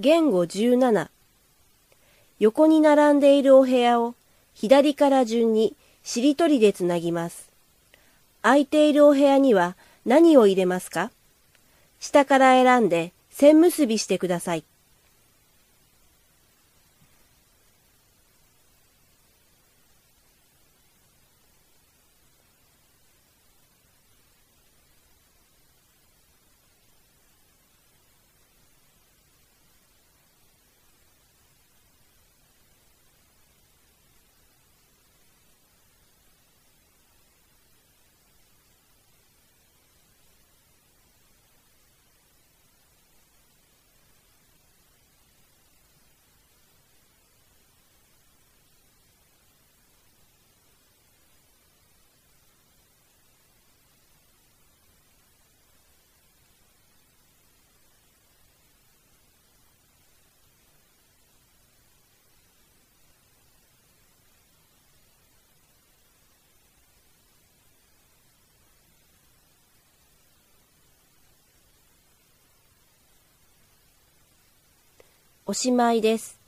言語17。横に並んでいるお部屋を左から順にしりとりでつなぎます。空いているお部屋には何を入れますか？下から選んで線結びしてください。おしまいです。